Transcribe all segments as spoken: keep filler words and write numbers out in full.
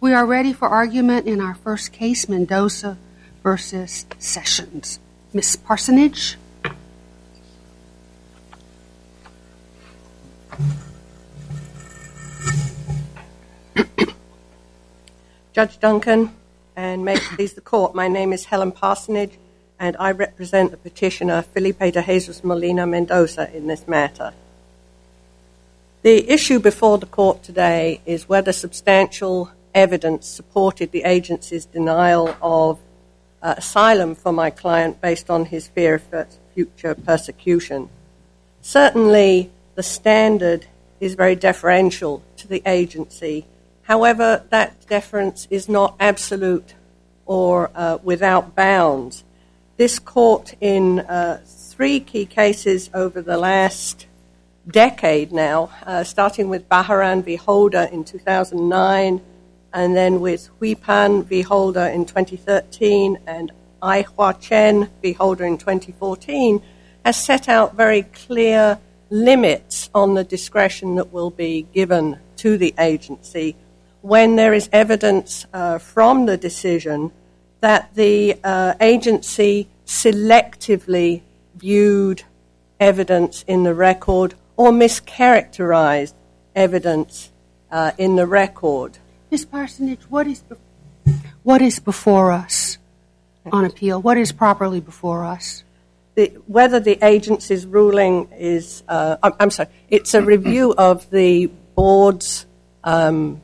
We are ready for argument in our first case, Mendoza versus Sessions. Miz Parsonage. Judge Duncan, and may it please the court, my name is Helen Parsonage, and I represent the petitioner Felipe de Jesus Molina Mendoza in this matter. The issue before the court today is whether substantial evidence supported the agency's denial of uh, asylum for my client based on his fear of future persecution. Certainly, the standard is very deferential to the agency. However, that deference is not absolute or uh, without bounds. This court, in uh, three key cases over the last decade now, uh, starting with Baharan v. Holder in two thousand nine, and then with Huipan v. Holder in twenty thirteen, and Ai Hua Chen v. Holder in twenty fourteen, has set out very clear limits on the discretion that will be given to the agency when there is evidence uh, from the decision that the uh, agency selectively viewed evidence in the record or mischaracterized evidence uh, in the record. Miz Parsonage, what is, be- what is before us on appeal? What is properly before us? The, whether the agency's ruling is, uh, I'm, I'm sorry, it's a review of the board's um,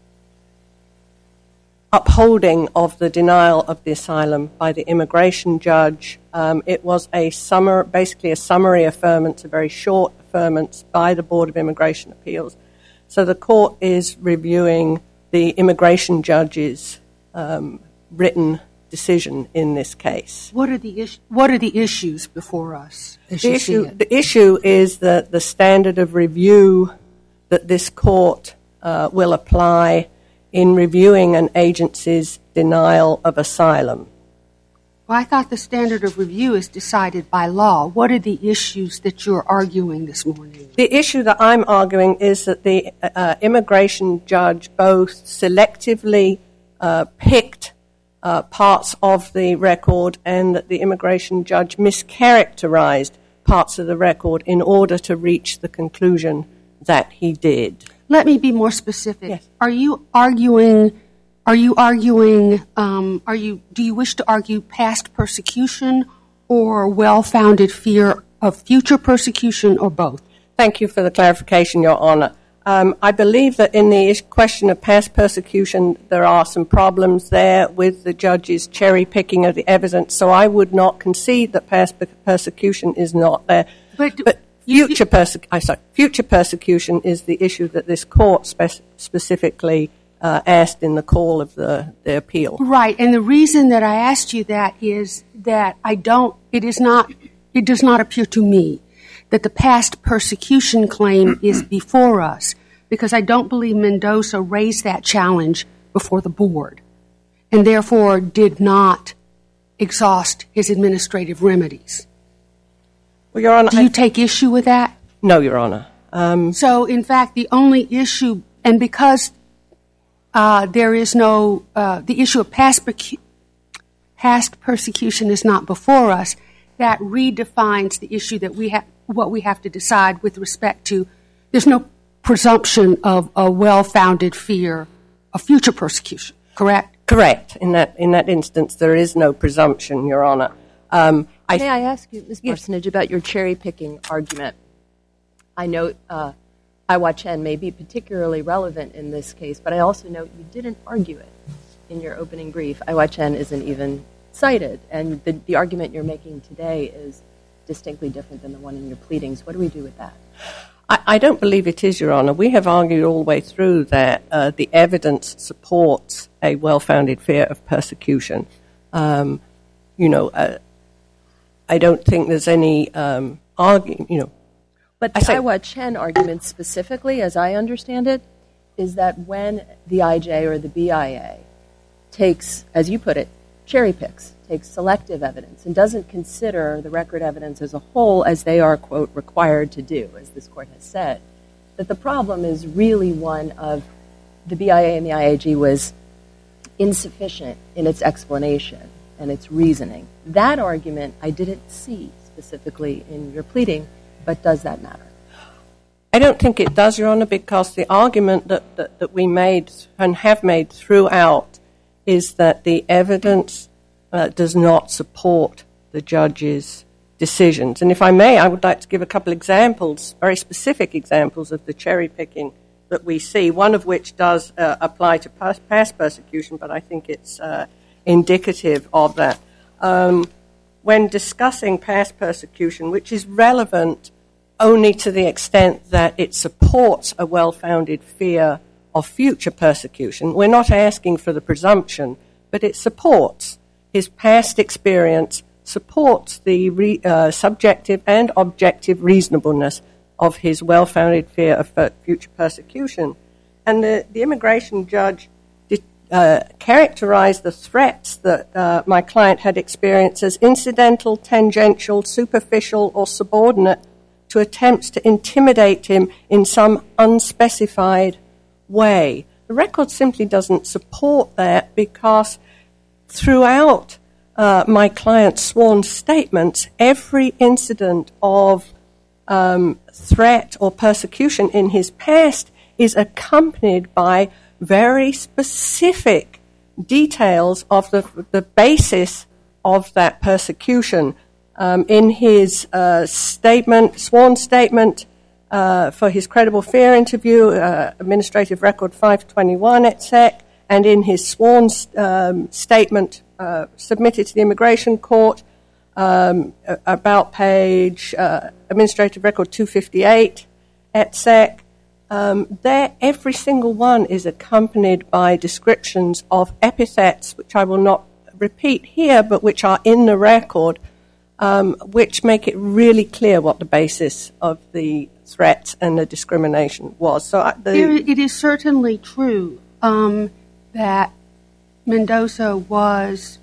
upholding of the denial of the asylum by the immigration judge. Um, it was a summer, basically a summary affirmance, a very short affirmance by the Board of Immigration Appeals. So the court is reviewing the immigration judge's um, written decision in this case. What are the is- What are the issues before us? As the you issue, see it? the issue is that the standard of review that this court uh, will apply in reviewing an agency's denial of asylum. Well, I thought the standard of review is decided by law. What are the issues that you're arguing this morning? The issue that I'm arguing is that the uh, immigration judge both selectively uh, picked uh, parts of the record and that the immigration judge mischaracterized parts of the record in order to reach the conclusion that he did. Let me be more specific. Yes. Are you arguing? Are you arguing? Um, are you? Do you wish to argue past persecution or well-founded fear of future persecution, or both? Thank you for the clarification, Your Honor. Um, I believe that in the question of past persecution, there are some problems there with the judge's cherry picking of the evidence. So I would not concede that past persecution is not there, But. but Future, perse- I sorry, future persecution is the issue that this court spe- specifically uh, asked in the call of the, the appeal. Right, and the reason that I asked you that is that I don't, it is not, it does not appear to me that the past persecution claim is before us, because I don't believe Mendoza raised that challenge before the board, and therefore did not exhaust his administrative remedies. Well, Your Honor, Do you I, take issue with that? No, Your Honor. Um, so, in fact, the only issue, and because uh, there is no, uh, the issue of past, percu- past persecution is not before us, that redefines the issue that we have, what we have to decide with respect to, there's no presumption of a well-founded fear of future persecution, correct? Correct. In that, in that instance, there is no presumption, Your Honor. Um, I May I ask you, Miz Parsonage, about your cherry-picking argument? I know uh, Ai Hua Chen may be particularly relevant in this case, but I also note you didn't argue it in your opening brief. Ai Hua Chen isn't even cited, and the, the argument you're making today is distinctly different than the one in your pleadings. What do we do with that? I, I don't believe it is, Your Honor. We have argued all the way through that uh, the evidence supports a well-founded fear of persecution. Um, you know, uh, I don't think there's any um, argument, you know. But the Ai Hua Chen argument specifically, as I understand it, is that when the I J or the B I A takes, as you put it, cherry picks, takes selective evidence, and doesn't consider the record evidence as a whole as they are, quote, required to do, as this court has said, that the problem is really one of the B I A and the I A G was insufficient in its explanation and its reasoning. That argument I didn't see specifically in your pleading, but does that matter? I don't think it does, Your Honor, because the argument that, that, that we made and have made throughout is that the evidence uh, does not support the judge's decisions. And if I may, I would like to give a couple examples, very specific examples of the cherry picking that we see, one of which does uh, apply to past, past persecution, but I think it's uh, indicative of that. Um, when discussing past persecution, which is relevant only to the extent that it supports a well-founded fear of future persecution, we're not asking for the presumption, but it supports his past experience, supports the re, uh, subjective and objective reasonableness of his well-founded fear of future persecution. And the, the immigration judge did, uh, characterized the threats that uh, my client had experienced as incidental, tangential, superficial, or subordinate to attempts to intimidate him in some unspecified way. The record simply doesn't support that because throughout uh, my client's sworn statements, every incident of um, threat or persecution in his past is accompanied by very specific details of the, the basis of that persecution. Um, in his uh, statement, sworn statement uh, for his credible fear interview, uh, Administrative Record five twenty-one et sec, and in his sworn um, statement uh, submitted to the Immigration Court, um, about page uh, Administrative Record two fifty-eight et sec, um, there every single one is accompanied by descriptions of epithets, which I will not repeat here, but which are in the record, Um, which make it really clear what the basis of the threat and the discrimination was. So I, the, it is certainly true um, that Mendoza was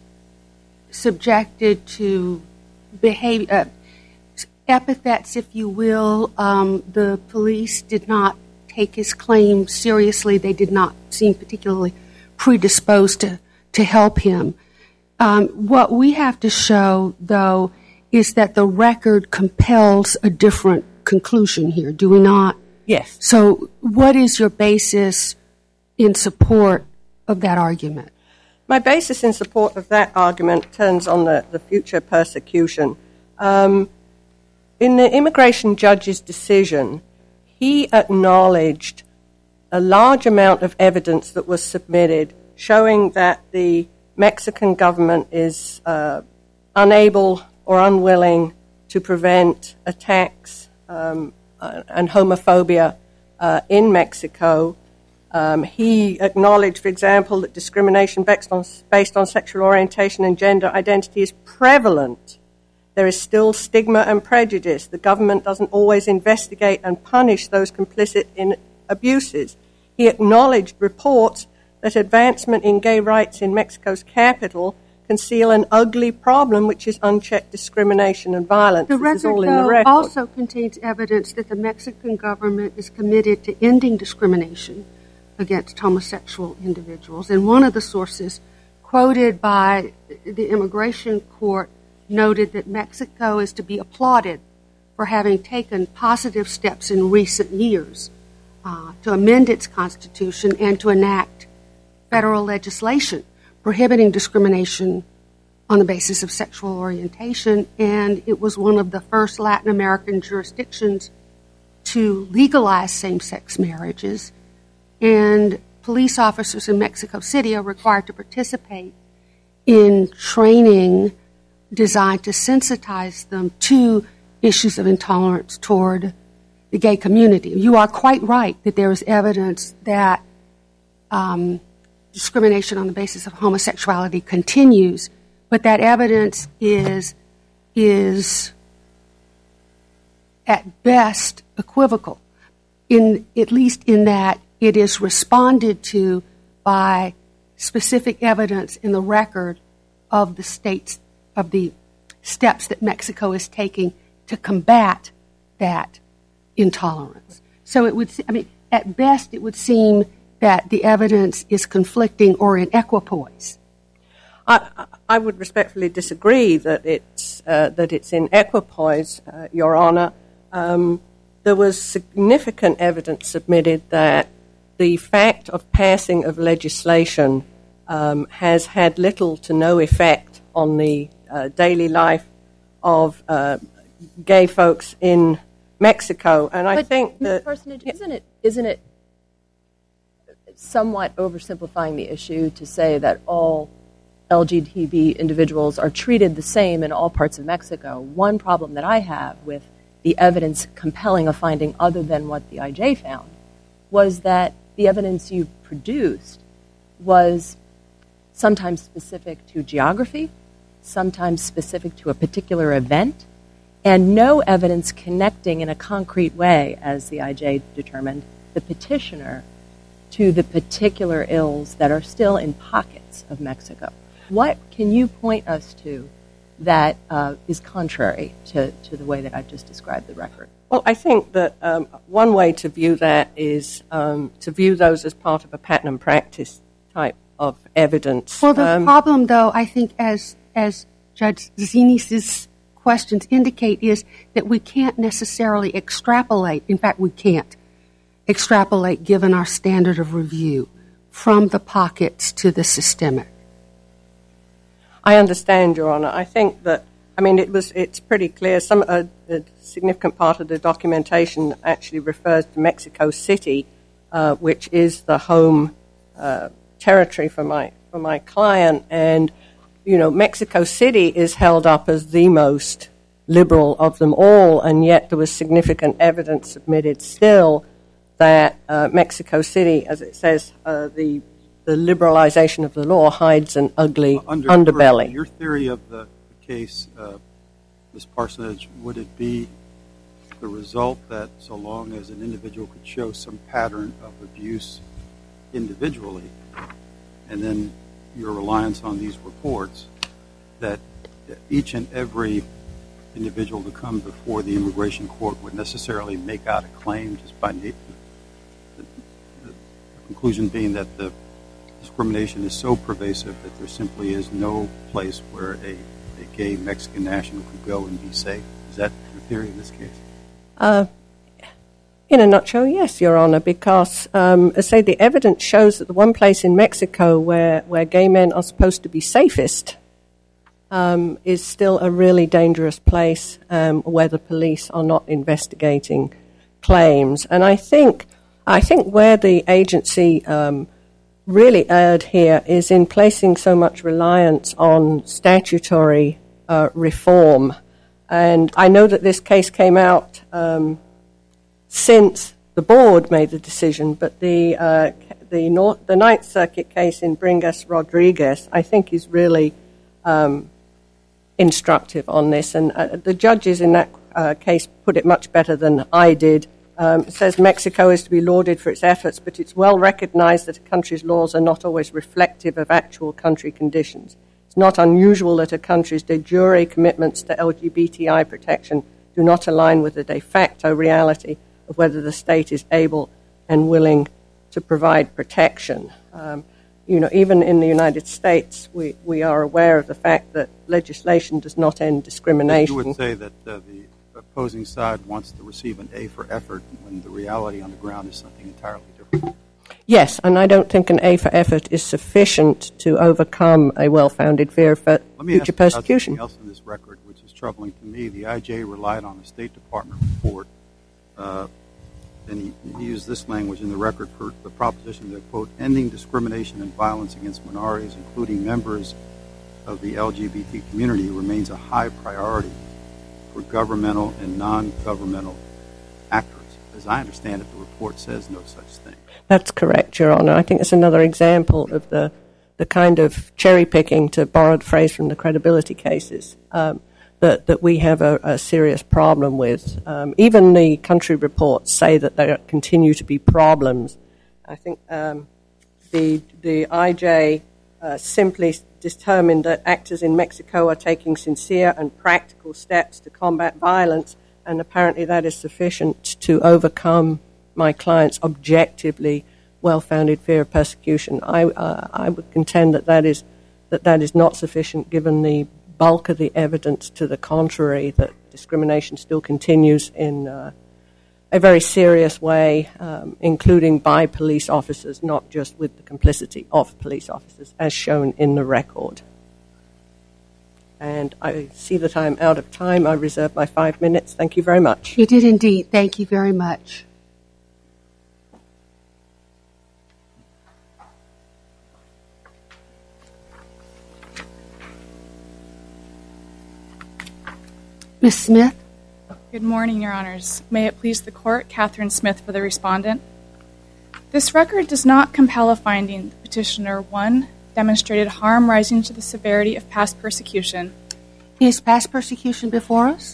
subjected to behavior, uh, epithets, if you will. Um, the police did not take his claim seriously. They did not seem particularly predisposed to, to help him. Um, what we have to show, though, is that the record compels a different conclusion here, do we not? Yes. So what is your basis in support of that argument? My basis in support of that argument turns on the, the future persecution. Um, in the immigration judge's decision, he acknowledged a large amount of evidence that was submitted showing that the Mexican government is uh, unable or unwilling to prevent attacks um, uh, and homophobia uh, in Mexico. Um, he acknowledged, for example, that discrimination based on, based on sexual orientation and gender identity is prevalent. There is still stigma and prejudice. The government doesn't always investigate and punish those complicit in abuses. He acknowledged reports that advancement in gay rights in Mexico's capital conceal an ugly problem, which is unchecked discrimination and violence. The record, this is all in though, the record. also contains evidence that the Mexican government is committed to ending discrimination against homosexual individuals. And one of the sources quoted by the Immigration Court noted that Mexico is to be applauded for having taken positive steps in recent years uh, to amend its constitution and to enact federal legislation prohibiting discrimination on the basis of sexual orientation, and it was one of the first Latin American jurisdictions to legalize same-sex marriages, and police officers in Mexico City are required to participate in training designed to sensitize them to issues of intolerance toward the gay community. You are quite right that there is evidence that um, discrimination on the basis of homosexuality continues, but that evidence is is at best equivocal, in at least in that it is responded to by specific evidence in the record of the states of the steps that Mexico is taking to combat that intolerance. So it would, I mean, at best it would seem that the evidence is conflicting or in equipoise. I, I would respectfully disagree that it's uh, that it's in equipoise, uh, Your Honour. Um, there was significant evidence submitted that the fact of passing of legislation um, has had little to no effect on the uh, daily life of uh, gay folks in Mexico, and I but, think Miz that Parsonage, isn't it isn't it somewhat oversimplifying the issue to say that all L G B T individuals are treated the same in all parts of Mexico? One problem that I have with the evidence compelling a finding other than what the I J found was that the evidence you produced was sometimes specific to geography, sometimes specific to a particular event, and no evidence connecting in a concrete way, as the I J determined, the petitioner to the particular ills that are still in pockets of Mexico. What can you point us to that uh, is contrary to, to the way that I've just described the record? Well, I think that um, one way to view that is um, to view those as part of a pattern and practice type of evidence. Well, the um, problem, though, I think, as as Judge Zinis's questions indicate, is that we can't necessarily extrapolate. In fact, we can't extrapolate, given our standard of review, from the pockets to the systemic. I understand, Your Honour. I think that, I mean, it was, it's pretty clear. Some uh, a significant part of the documentation actually refers to Mexico City, uh, which is the home uh, territory for my for my client. And, you know, Mexico City is held up as the most liberal of them all, and yet there was significant evidence submitted still that uh, Mexico City, as it says, uh, the the liberalization of the law hides an ugly uh, under, underbelly. Your theory of the, the case, uh, Miz Parsonage, would it be the result that so long as an individual could show some pattern of abuse individually, and then your reliance on these reports, that each and every individual to come before the immigration court would necessarily make out a claim just by nature? The, the conclusion being that the discrimination is so pervasive that there simply is no place where a, a gay Mexican national could go and be safe. Is that your theory in this case? Uh, in a nutshell, yes, Your Honour, because, um, as I say, the evidence shows that the one place in Mexico where, where gay men are supposed to be safest um, is still a really dangerous place um, where the police are not investigating claims. And I think, I think where the agency um, really erred here is in placing so much reliance on statutory uh, reform. And I know that this case came out um, since the board made the decision, but the uh, the, North, the Ninth Circuit case in Bringas Rodriguez, I think, is really um, instructive on this. And uh, the judges in that uh, case put it much better than I did. Um, it says Mexico is to be lauded for its efforts, but it's well recognized that a country's laws are not always reflective of actual country conditions. It's not unusual that a country's de jure commitments to L G B T I protection do not align with the de facto reality of whether the state is able and willing to provide protection. Um, you know, even in the United States, we, we are aware of the fact that legislation does not end discrimination. You would say that uh, the opposing side wants to receive an A for effort when the reality on the ground is something entirely different. Yes, and I don't think an A for effort is sufficient to overcome a well-founded fear for Let me future ask persecution. Something else in this record, which is troubling to me. The I J relied on a State Department report, uh, and he, he used this language in the record for the proposition that, quote, ending discrimination and violence against minorities, including members of the L G B T community, remains a high priority for governmental and non-governmental actors. As I understand it, the report says no such thing. That's correct, Your Honour. I think it's another example of the the kind of cherry-picking, to borrow the phrase from the credibility cases, um, that, that we have a, a serious problem with. Um, even the country reports say that there continue to be problems. I think um, the, the I J uh, simply determined that actors in Mexico are taking sincere and practical steps to combat violence, and apparently that is sufficient to overcome my client's objectively well-founded fear of persecution. I, uh, I would contend that that is, that that is not sufficient given the bulk of the evidence to the contrary, that discrimination still continues in uh, a very serious way, um, including by police officers, not just with the complicity of police officers, as shown in the record. And I see that I'm out of time. I reserve my five minutes. Thank you very much. You did indeed. Thank you very much. Miz Smith? Good morning, Your Honors. May it please the Court, Catherine Smith for the respondent. This record does not compel a finding the petitioner, one, demonstrated harm rising to the severity of past persecution. Is past persecution before us?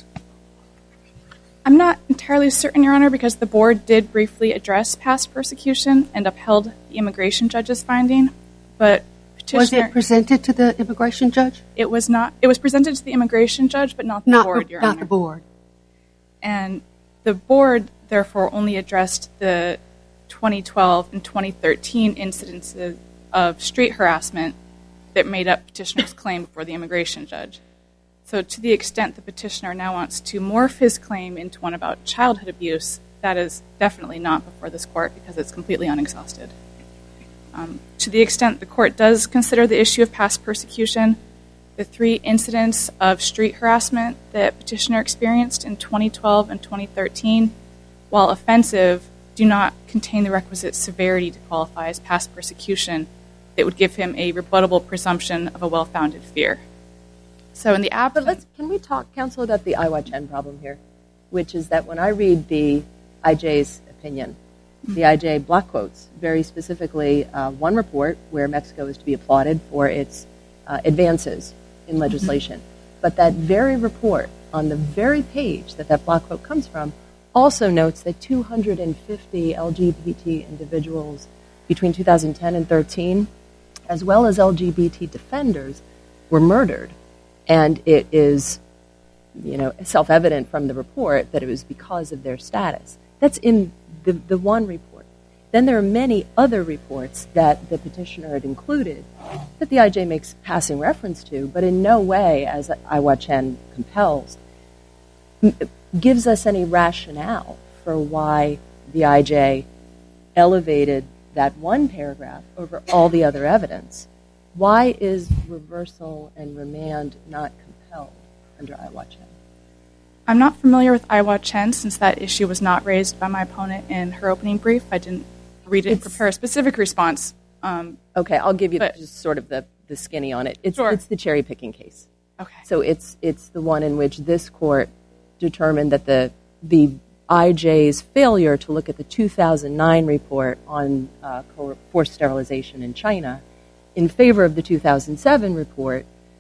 I'm not entirely certain, Your Honor, because the Board did briefly address past persecution and upheld the immigration judge's finding, but petitioner... Was it presented to the immigration judge? It was not. It was presented to the immigration judge, but not the not Board, the, Your not Honor. Not the Board. And the Board, therefore, only addressed the twenty twelve and twenty thirteen incidences of street harassment that made up petitioner's claim before the immigration judge. So to the extent the petitioner now wants to morph his claim into one about childhood abuse, that is definitely not before this Court because it's completely unexhausted. Um, to the extent the Court does consider the issue of past persecution, the three incidents of street harassment that petitioner experienced in twenty twelve and twenty thirteen, while offensive, do not contain the requisite severity to qualify as past persecution that would give him a rebuttable presumption of a well-founded fear. So in the absence... But let's, can we talk, counsel, about the Ai Wa-Chen problem here, which is that when I read the I J's opinion, mm-hmm. the I J block quotes very specifically uh, one report where Mexico is to be applauded for its uh, advances in legislation. Mm-hmm. But that very report, on the very page that that block quote comes from, also notes that two hundred fifty L G B T individuals between two thousand ten and thirteen, as well as L G B T defenders, were murdered. And it is, you know, self-evident from the report that it was because of their status. That's in the, the one report. Then there are many other reports that the petitioner had included that the I J makes passing reference to, but in no way, as Ai Wa-Chen compels, gives us any rationale for why the I J elevated that one paragraph over all the other evidence. Why is reversal and remand not compelled under Ai Wa-Chen? I'm not familiar with Ai Wa-Chen since that issue was not raised by my opponent in her opening brief. I didn't read it and prepare a specific response. Um, okay, I'll give you but, just sort of the, the skinny on it. It's, sure. it's the cherry-picking case. Okay. So it's it's the one in which this court determined that the the I J's failure to look at the two thousand nine report on uh, forced sterilization in China in favor of the two thousand seven report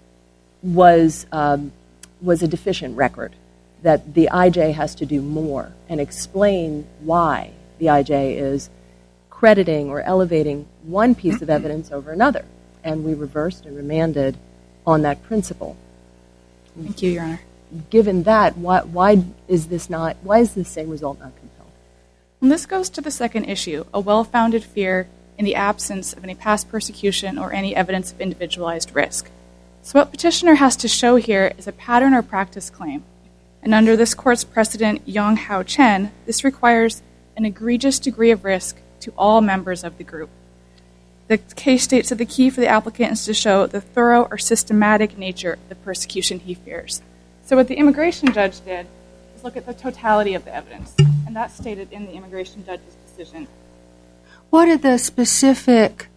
was um, was a deficient record, that the I J has to do more and explain why the I J is crediting or elevating one piece of evidence over another. And we reversed and remanded on that principle. Thank you, Your Honor. Given that, why, why is this not, why is the same result not compelled? And this goes to the second issue, a well-founded fear in the absence of any past persecution or any evidence of individualized risk. So what petitioner has to show here is a pattern or practice claim. And under this court's precedent, Yong Hao Chen, this requires an egregious degree of risk to all members of the group. The case states that the key for the applicant is to show the thorough or systematic nature of the persecution he fears. So what the immigration judge did is look at the totality of the evidence, and that's stated in the immigration judge's decision. What are the specific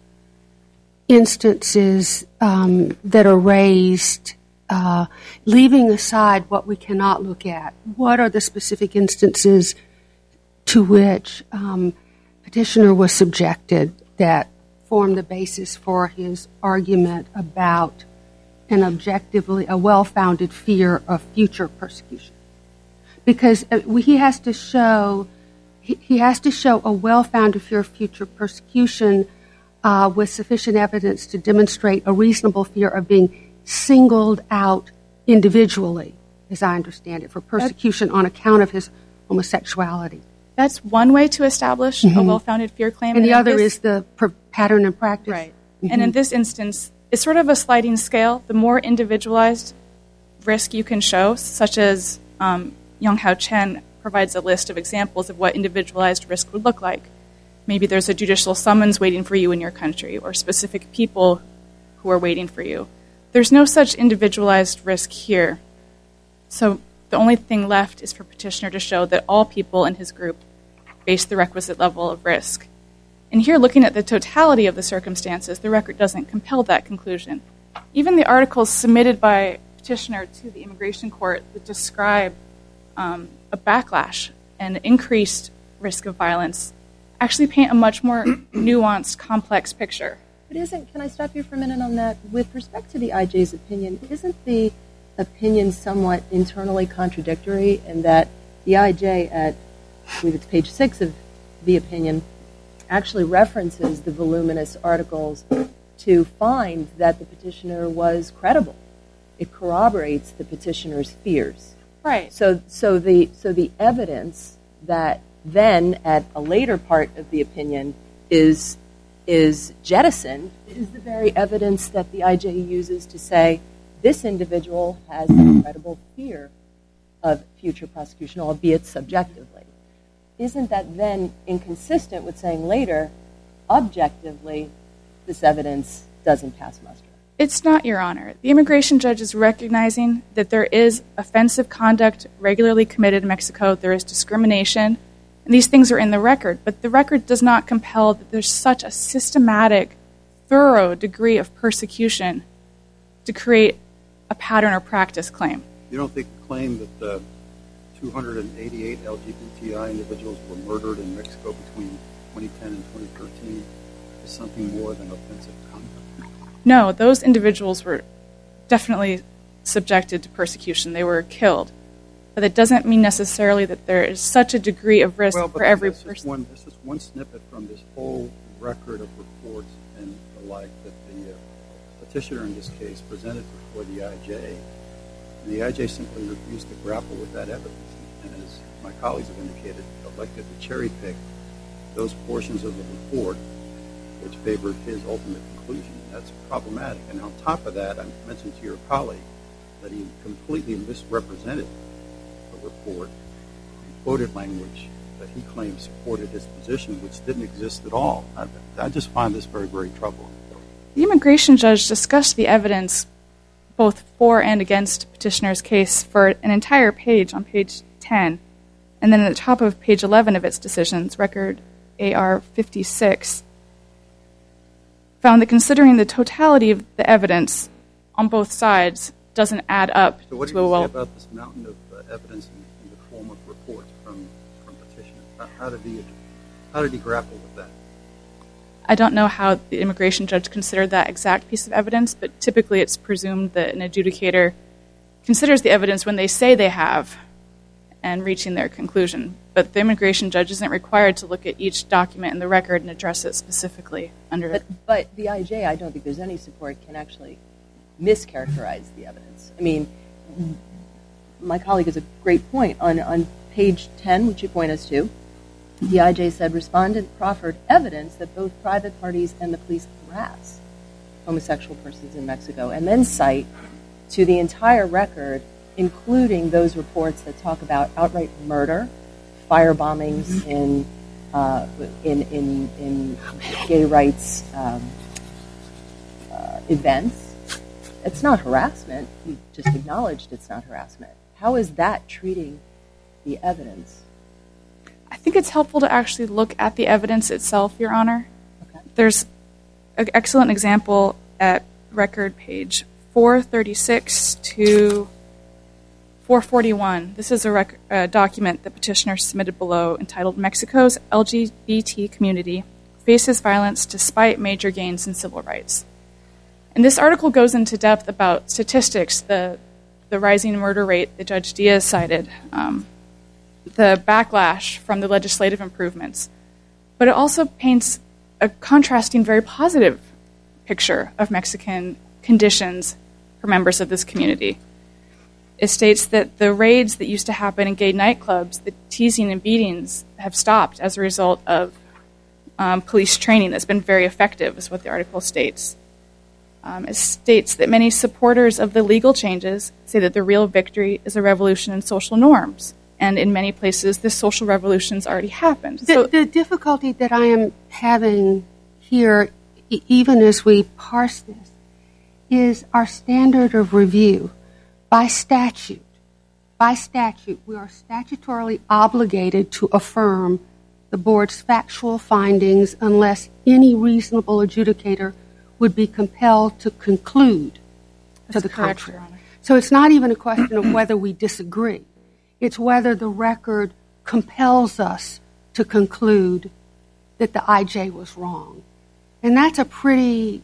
instances um, that are raised, uh, leaving aside what we cannot look at? What are the specific instances to which um, petitioner was subjected that form the basis for his argument about an objectively, a well-founded fear of future persecution? Because he has to show, he has to show a well-founded fear of future persecution uh, with sufficient evidence to demonstrate a reasonable fear of being singled out individually, as I understand it, for persecution on account of his homosexuality. That's one way to establish mm-hmm. a well-founded fear claim. And, and the other this, is the per- pattern and practice. Right. Mm-hmm. And in this instance, it's sort of a sliding scale. The more individualized risk you can show, such as um, Yonghao Chen provides a list of examples of what individualized risk would look like. Maybe there's a judicial summons waiting for you in your country, or specific people who are waiting for you. There's no such individualized risk here. So the only thing left is for petitioner to show that all people in his group face the requisite level of risk. And here, looking at the totality of the circumstances, the record doesn't compel that conclusion. Even the articles submitted by petitioner to the immigration court that describe um, a backlash and increased risk of violence actually paint a much more nuanced, complex picture. But isn't, can I stop you for a minute on that? With respect to the I J's opinion, isn't the opinion somewhat internally contradictory in that the I J at, I believe it's page six of the opinion, actually references the voluminous articles to find that the petitioner was credible. It corroborates the petitioner's fears. Right. So, so the so the evidence that then at a later part of the opinion is is jettisoned is the very evidence that the I J uses to say this individual has a credible fear of future prosecution, albeit subjectively. Isn't that then inconsistent with saying later, objectively, this evidence doesn't pass muster? It's not, Your Honor. The immigration judge is recognizing that there is offensive conduct regularly committed in Mexico. There is discrimination, and these things are in the record. But the record does not compel that there's such a systematic, thorough degree of persecution to create a pattern or practice claim. You don't think the claim that the two hundred eighty-eight L G B T I individuals were murdered in Mexico between twenty ten and twenty thirteen is something more than offensive conduct? No, those individuals were definitely subjected to persecution. They were killed. But it doesn't mean necessarily that there is such a degree of risk well, for every this person. Is one, this is one snippet from this whole record of reports and the like that the uh, petitioner in this case presented before the I J. And the I J simply refused to grapple with that evidence. And as my colleagues have indicated, elected to cherry pick those portions of the report which favored his ultimate conclusion. That's problematic. And on top of that, I mentioned to your colleague that he completely misrepresented the report and quoted language that he claimed supported his position, which didn't exist at all. I, I just find this very, very troubling. The immigration judge discussed the evidence both for and against petitioner's case for an entire page on page ten. And then at the top of page eleven of its decisions, record A R fifty-six, found that considering the totality of the evidence on both sides doesn't add up so what to do you a well. say about this mountain of uh, evidence in, in the form of reports from, from petitioners? How, how did he how did he grapple with that? I don't know how the immigration judge considered that exact piece of evidence, but typically it's presumed that an adjudicator considers the evidence when they say they have and reaching their conclusion. But the immigration judge isn't required to look at each document in the record and address it specifically under but, but the I J, I don't think there's any support, can actually mischaracterize the evidence. I mean, my colleague has a great point. On, on page ten, which you point us to, the I J said, respondent proffered evidence that both private parties and the police harass homosexual persons in Mexico, and then cite to the entire record, including those reports that talk about outright murder, fire bombings mm-hmm. in, uh, in, in, in gay rights um, uh, events. It's not harassment. You just acknowledged it's not harassment. How is that treating the evidence? I think it's helpful to actually look at the evidence itself, Your Honor. Okay. There's an excellent example at record page four thirty-six to four forty-one. This is a, rec- a document the petitioner submitted below entitled Mexico's L G B T Community Faces Violence Despite Major Gains in Civil Rights. And this article goes into depth about statistics, the, the rising murder rate that Judge Diaz cited, um, the backlash from the legislative improvements. But it also paints a contrasting, very positive picture of Mexican conditions for members of this community. It states that the raids that used to happen in gay nightclubs, the teasing and beatings, have stopped as a result of um, police training that's been very effective, is what the article states. Um, it states that many supporters of the legal changes say that the real victory is a revolution in social norms. And in many places, this social revolution's already happened. The, so, the difficulty that I am having here, e- even as we parse this, is our standard of review. By statute, by statute, we are statutorily obligated to affirm the board's factual findings unless any reasonable adjudicator would be compelled to conclude to the correct, contrary. Your Honor. So it's not even a question of whether we disagree. It's whether the record compels us to conclude that the I J was wrong. And that's a pretty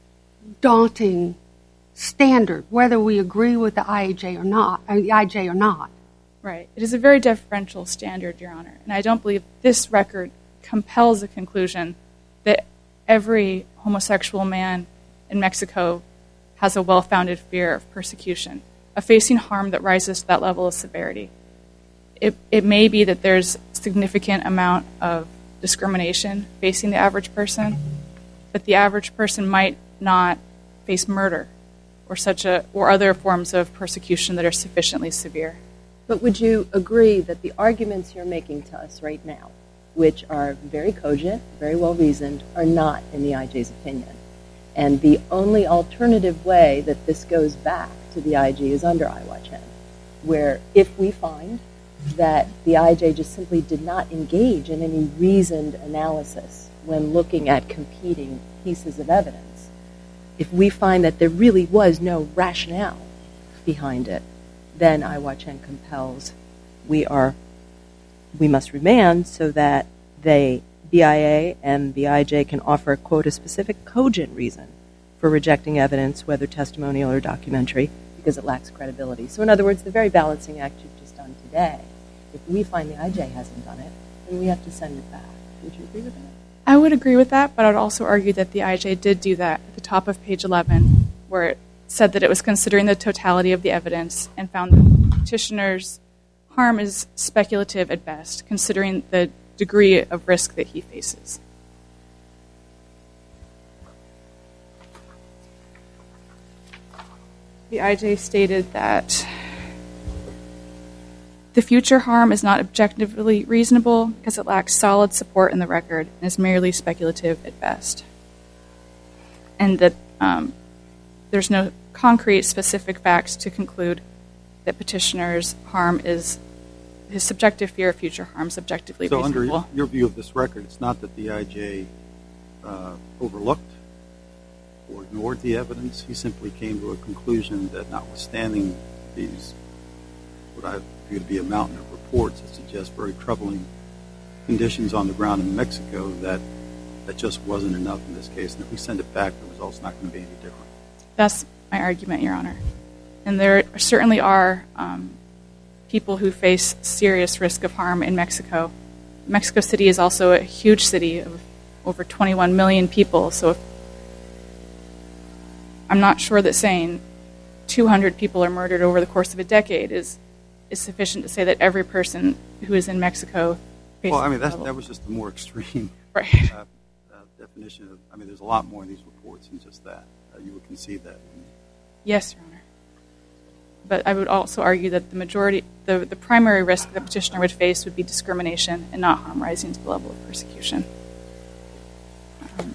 daunting standard, whether we agree with the I J or not, or the I J or not. Right. It is a very deferential standard, Your Honor. And I don't believe this record compels a conclusion that every homosexual man in Mexico has a well-founded fear of persecution, of facing harm that rises to that level of severity. It, it may be that there's a significant amount of discrimination facing the average person, but the average person might not face murder or such a or other forms of persecution that are sufficiently severe. But would you agree that the arguments you're making to us right now, which are very cogent, very well reasoned, are not in the I J's opinion? And the only alternative way that this goes back to the I G is under I WATCH N, where if we find that the I J just simply did not engage in any reasoned analysis when looking at competing pieces of evidence, if we find that there really was no rationale behind it, then I WATCH N compels we are we must remand so that the B I A and the I J can offer, quote, a specific cogent reason for rejecting evidence, whether testimonial or documentary, because it lacks credibility. So in other words, the very balancing act you've just done today, if we find the I J hasn't done it, then we have to send it back. Would you agree with that? I would agree with that, but I would also argue that the I J did do that at the top of page eleven, where it said that it was considering the totality of the evidence and found that the petitioner's harm is speculative at best, considering the degree of risk that he faces. The I J stated that the future harm is not objectively reasonable because it lacks solid support in the record and is merely speculative at best. And that um, there's no concrete specific facts to conclude that petitioner's harm is his subjective fear of future harm is objectively so reasonable. So under your view of this record, it's not that the I J uh, overlooked or ignored the evidence. He simply came to a conclusion that notwithstanding these, what I view to be a mountain of reports that suggest very troubling conditions on the ground in Mexico, that that just wasn't enough in this case. And if we send it back, the result's not going to be any different. That's my argument, Your Honor. And there certainly are um, people who face serious risk of harm in Mexico. Mexico City is also a huge city of over twenty-one million people, so if, I'm not sure that saying two hundred people are murdered over the course of a decade is is sufficient to say that every person who is in Mexico faces. Well, I mean, that's, level. that was just the more extreme right. uh, uh, definition of, I mean, there's a lot more in these reports than just that. Uh, you would concede that. Yes, Your Honor. But I would also argue that the majority, the, the primary risk the petitioner would face would be discrimination and not harm rising to the level of persecution. Um,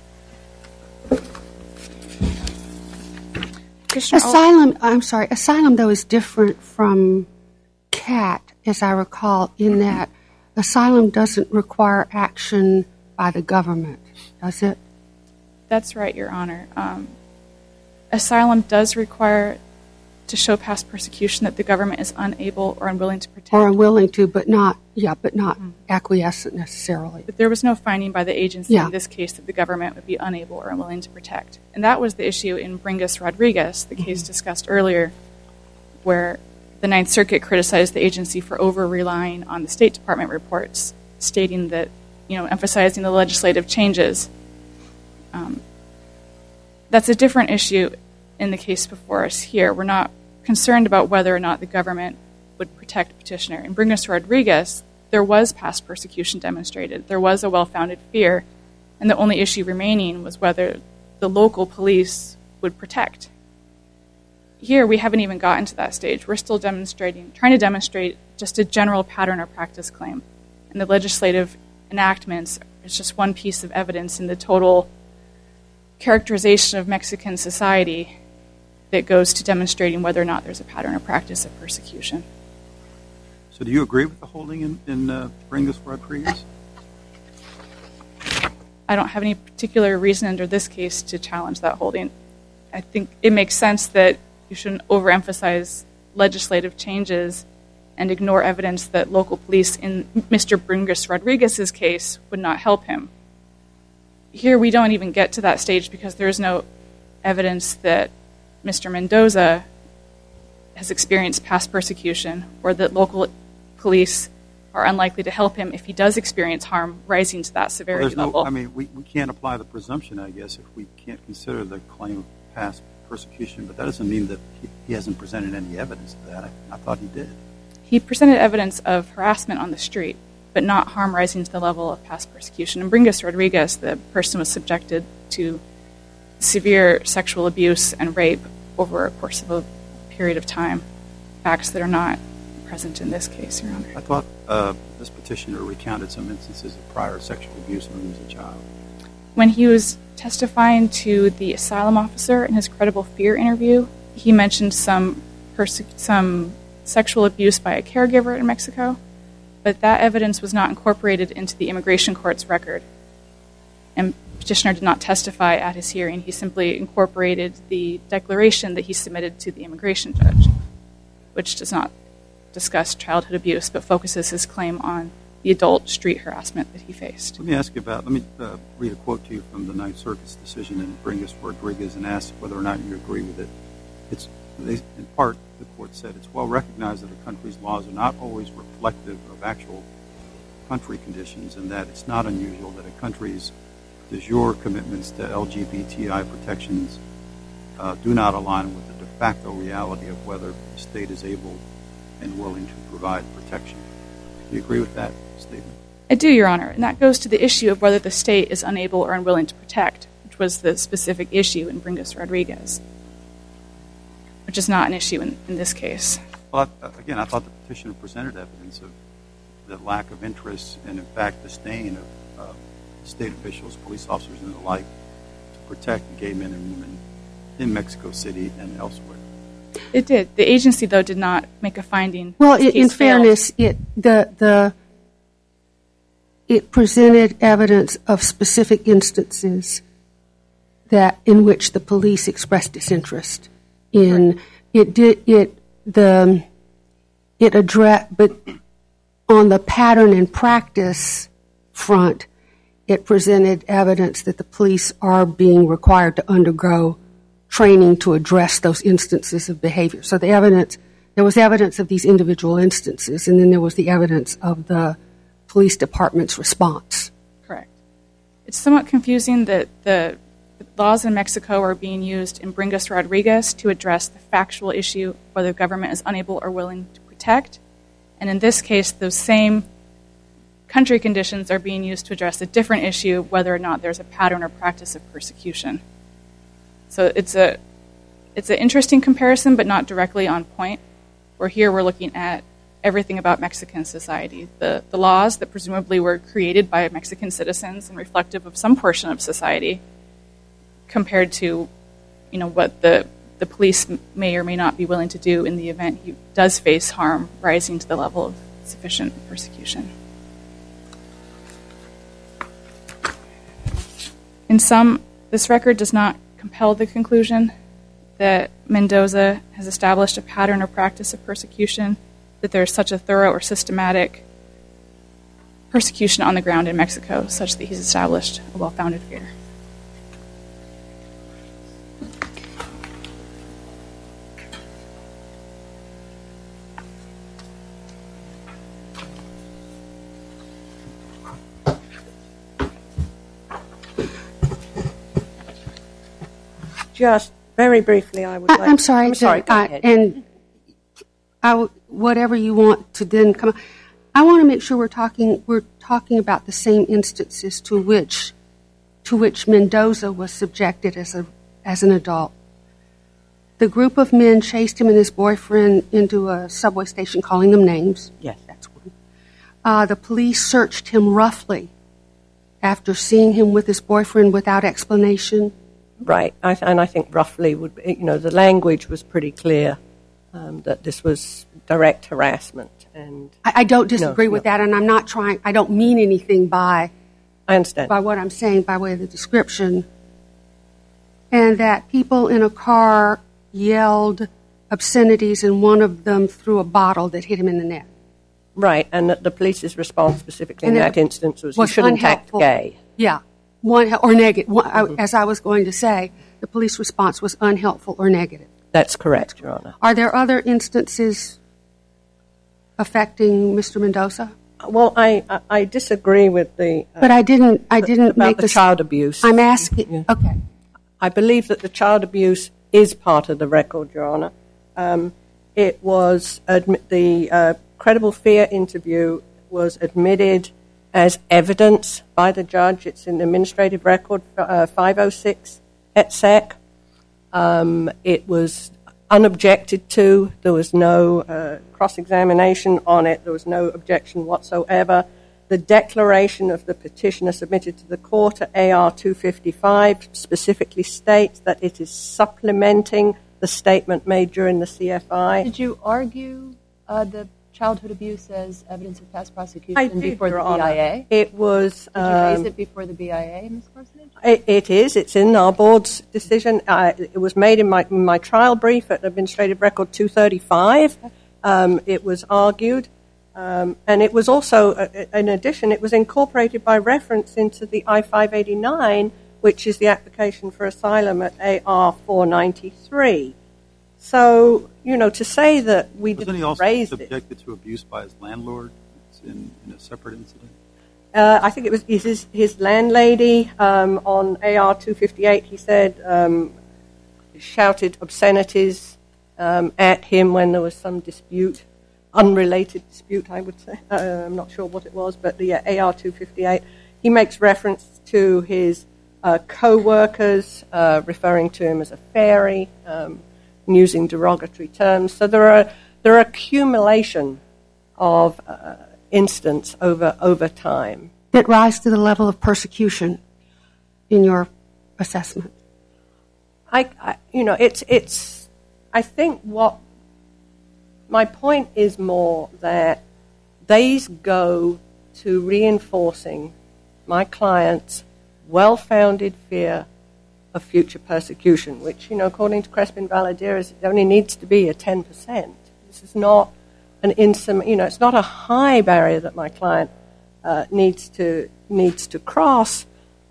Asylum, I'm sorry, asylum, though, is different from C A T, as I recall, in that asylum doesn't require action by the government, does it? That's right, Your Honor. Um, asylum does require to show past persecution that the government is unable or unwilling to protect. Or unwilling to, but not, yeah, but not mm-hmm. acquiescent necessarily. But there was no finding by the agency yeah. in this case that the government would be unable or unwilling to protect. And that was the issue in Bringas Rodriguez, the mm-hmm. case discussed earlier, where the Ninth Circuit criticized the agency for over-relying on the State Department reports, stating that, you know, emphasizing the legislative changes. Um, that's a different issue in the case before us here. We're not concerned about whether or not the government would protect petitioner. In Bringas-Rodriguez, there was past persecution demonstrated. There was a well-founded fear, and the only issue remaining was whether the local police would protect. Here, we haven't even gotten to that stage. We're still demonstrating, trying to demonstrate just a general pattern or practice claim. And the legislative enactments is just one piece of evidence in the total characterization of Mexican society that goes to demonstrating whether or not there's a pattern or practice of persecution. So do you agree with the holding in, in uh, Bringas-Rodriguez? I don't have any particular reason under this case to challenge that holding. I think it makes sense that you shouldn't overemphasize legislative changes and ignore evidence that local police in Mister Bringas-Rodriguez's case would not help him. Here we don't even get to that stage because there is no evidence that Mister Mendoza has experienced past persecution or that local police are unlikely to help him if he does experience harm rising to that severity well, level. No, I mean, we, we can't apply the presumption, I guess, if we can't consider the claim of past persecution, but that doesn't mean that he, he hasn't presented any evidence of that. I, I thought he did. He presented evidence of harassment on the street, but not harm rising to the level of past persecution. In Bringas-Rodriguez, the person was subjected to severe sexual abuse and rape over a course of a period of time, facts that are not present in this case, Your Honor. I thought uh, this petitioner recounted some instances of prior sexual abuse when he was a child. When he was testifying to the asylum officer in his credible fear interview, he mentioned some perse- some sexual abuse by a caregiver in Mexico, but that evidence was not incorporated into the immigration court's record. And petitioner did not testify at his hearing. He simply incorporated the declaration that he submitted to the immigration judge, which does not discuss childhood abuse, but focuses his claim on the adult street harassment that he faced. Let me ask you about, let me uh, read a quote to you from the Ninth Circuit's decision in Bringas-Rodriguez and ask whether or not you agree with it. It's, in part, the court said, it's well recognized that a country's laws are not always reflective of actual country conditions and that it's not unusual that a country's de jure commitments to L G B T I protections uh, do not align with the de facto reality of whether the state is able and willing to provide protection. Do you agree with that statement? I do, Your Honor, and that goes to the issue of whether the state is unable or unwilling to protect, which was the specific issue in Bringas-Rodriguez, which is not an issue in, in this case. Well, I, again, I thought the petitioner presented evidence of the lack of interest and, in fact, disdain of uh, state officials, police officers, and the like to protect gay men and women in Mexico City and elsewhere. It did. The agency, though, did not make a finding. Well, it, in fairness, it the the it presented evidence of specific instances that in which the police expressed disinterest in right. it did it the it addressed, but on the pattern and practice front, it presented evidence that the police are being required to undergo training to address those instances of behavior. So the evidence, there was evidence of these individual instances, and then there was the evidence of the police department's response. Correct. It's somewhat confusing that the laws in Mexico are being used in Bringas-Rodriguez to address the factual issue whether the government is unable or willing to protect. And in this case, those same country conditions are being used to address a different issue, whether or not there's a pattern or practice of persecution. So it's a it's an interesting comparison, but not directly on point. Where here we're looking at everything about Mexican society, the, the laws that presumably were created by Mexican citizens and reflective of some portion of society, compared to, you know, what the the police may or may not be willing to do in the event he does face harm rising to the level of sufficient persecution. In sum, this record does not compel the conclusion that Mendoza has established a pattern or practice of persecution, that there is such a thorough or systematic persecution on the ground in Mexico, such that he's established a well-founded fear. Just very briefly, I would I, like... I'm sorry. I'm sorry, to, go uh, ahead. And I w- whatever you want to then come. I want to make sure we're talking we're talking about the same instances to which to which Mendoza was subjected as a as an adult. The group of men chased him and his boyfriend into a subway station, calling them names. Yes. That's one. Uh, the police searched him roughly after seeing him with his boyfriend without explanation. Right, I th- and I think roughly would be, you know, the language was pretty clear um, that this was direct harassment. And I, I don't disagree no, with no. that, and I'm not trying, I don't mean anything by, I understand. by what I'm saying by way of the description. And that people in a car yelled obscenities, and one of them threw a bottle that hit him in the neck. Right, and that the police's response specifically And in it that instance was, was you shouldn't act unhelpful. gay. Yeah, one or negative. One, Mm-hmm. I, as I was going to say, the police response was unhelpful or negative. That's correct, Your Honor. Are there other instances affecting Mister Mendoza? Well, I, I, I disagree with the... Uh, But I didn't. I didn't about make the this- child abuse. I'm asking. Yeah. Okay. I believe that the child abuse is part of the record, Your Honor. Um, it was admi- the uh, credible fear interview was admitted as evidence by the judge. It's in the administrative record uh, five oh six et sec. Um, it was unobjected to. There was no uh, cross-examination on it. There was no objection whatsoever. The declaration of the petitioner submitted to the court at A R two fifty-five specifically states that it is supplementing the statement made during the C F I. Did you argue uh, the childhood abuse as evidence of past prosecution I did, before Your the Honor. B I A? It was... Did you um, raise it before the B I A, Miz Parsonage? It, it is. It's in our board's decision. Uh, it was made in my, in my trial brief at Administrative Record two thirty-five. Um, it was argued. Um, and it was also, uh, in addition, it was incorporated by reference into the I five eighty-nine, which is the application for asylum at A R four ninety-three. So, you know, to say that we Wasn't didn't he also raise it. subjected to abuse by his landlord in, in a separate incident? Uh, I think it was his, his landlady um, on A R two fifty-eight. He said, um, shouted obscenities um, at him when there was some dispute, unrelated dispute, I would say. Uh, I'm not sure what it was, but the uh, A R two fifty-eight. He makes reference to his uh, co-workers, uh, referring to him as a fairy, um, and using derogatory terms. So there are there are accumulation of uh, instance over over time. That rise to the level of persecution in your assessment? I, I you know, it's it's. I think what my point is more that these go to reinforcing my client's well-founded fear of future persecution, which, you know, according to Crespin-Valadiras, it only needs to be a ten percent. This is not an insum, you know, it's not a high barrier that my client uh, needs to needs to cross,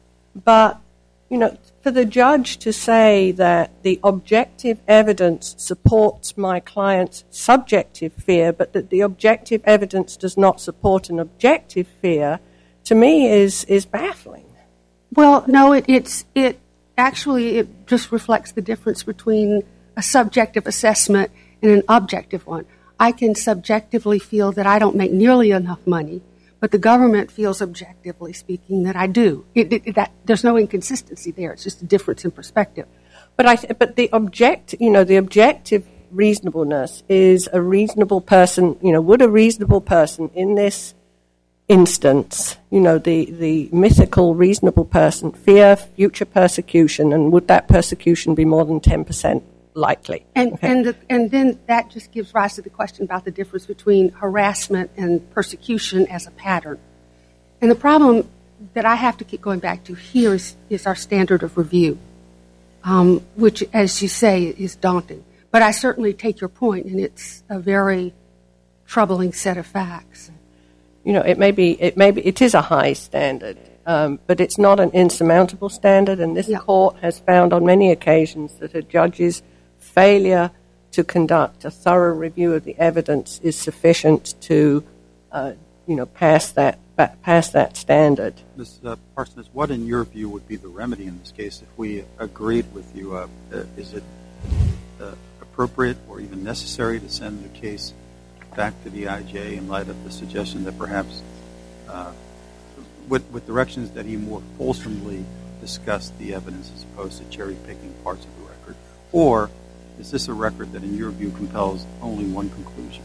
but, you know, for the judge to say that the objective evidence supports my client's subjective fear, but that the objective evidence does not support an objective fear, to me is is baffling. Well, no, it, it's it actually it just reflects the difference between a subjective assessment and an objective one. I can subjectively feel that I don't make nearly enough money, but the government feels objectively speaking that I do. It, it, that there's no inconsistency there. It's just a difference in perspective. But I, th- but the object, you know, the objective reasonableness is a reasonable person. You know, would a reasonable person in this instance, you know, the the mythical reasonable person fear future persecution, and would that persecution be more than ten percent likely? And Okay. and the, and then that just gives rise to the question about the difference between harassment and persecution as a pattern. And the problem that I have to keep going back to here is, is our standard of review, um, which, as you say, is daunting. But I certainly take your point, and it's a very troubling set of facts. You know, it may be, it may be, it is a high standard, um, but it's not an insurmountable standard. And this Yeah. court has found on many occasions that a judge's failure to conduct a thorough review of the evidence is sufficient to, uh, you know, pass that pass that standard. Miz Uh, Parsons, what in your view would be the remedy in this case if we agreed with you? Uh, uh, is it uh, appropriate or even necessary to send the case back to the I J in light of the suggestion that perhaps uh, with, with directions that he more fulsomely discuss the evidence as opposed to cherry-picking parts of the record? Or is this a record that, in your view, compels only one conclusion?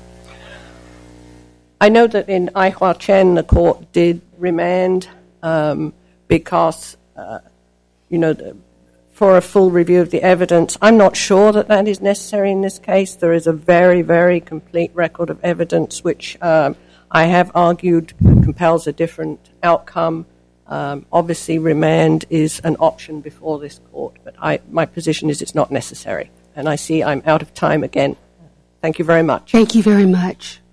I know that in Ai Hua Chen, the court did remand um, because, uh, you know, the, for a full review of the evidence. I'm not sure that that is necessary in this case. There is a very, very complete record of evidence which um, I have argued compels a different outcome. Um, obviously, remand is an option before this court, but I, my position is it's not necessary. And I see I'm out of time again. Thank you very much. Thank you very much.